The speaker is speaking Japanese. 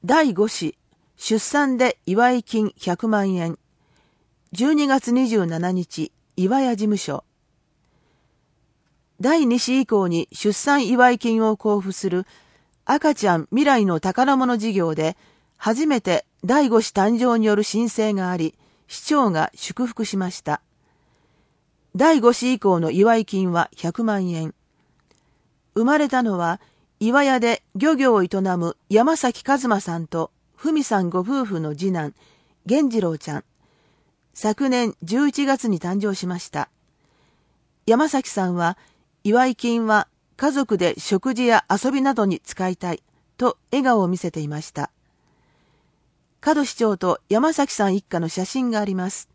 第5子、出産で祝い金100万円。12月27日、岩屋事務所。第2子以降に出産祝い金を交付する赤ちゃん未来の宝物事業で、初めて第5子誕生による申請があり、市長が祝福しました。第5子以降の祝い金は100万円。生まれたのは、岩屋で漁業を営む山崎一馬さんと文さんご夫婦の次男、源次郎ちゃん。昨年11月に誕生しました。山崎さんは、祝い金は家族で食事や遊びなどに使いたいと笑顔を見せていました。門市長と山崎さん一家の写真があります。